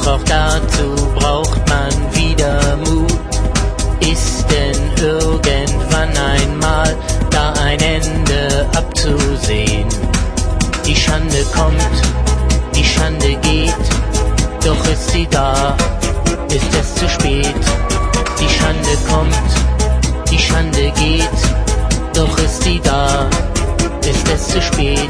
Doch auch dazu braucht man wieder Mut. Ist denn irgendwann einmal da ein Ende abzusehen? Die Schande kommt, die Schande geht, doch ist sie da, ist es zu spät. Die Schande kommt, die Schande geht, doch ist sie da, ist es zu spät.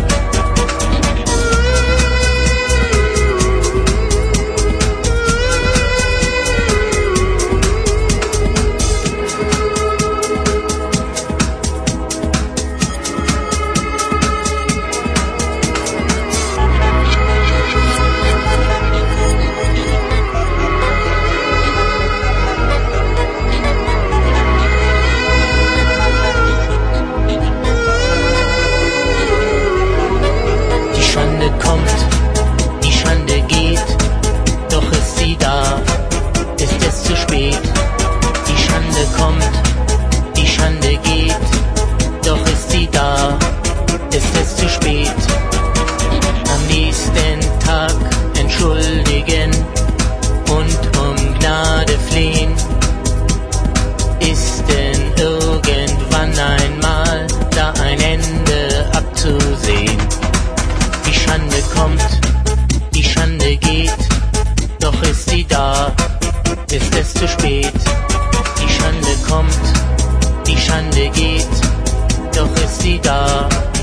Die Schande kommt, die Schande geht, doch ist sie da, ist es zu spät. Am nächsten Tag entschuldigen und um Gnade flehen. Ist denn irgendwann einmal da ein Ende abzusehen? Die Schande kommt, die Schande geht, doch ist sie da, ist es zu spät. Die Schande kommt, die Schande geht, doch ist sie da.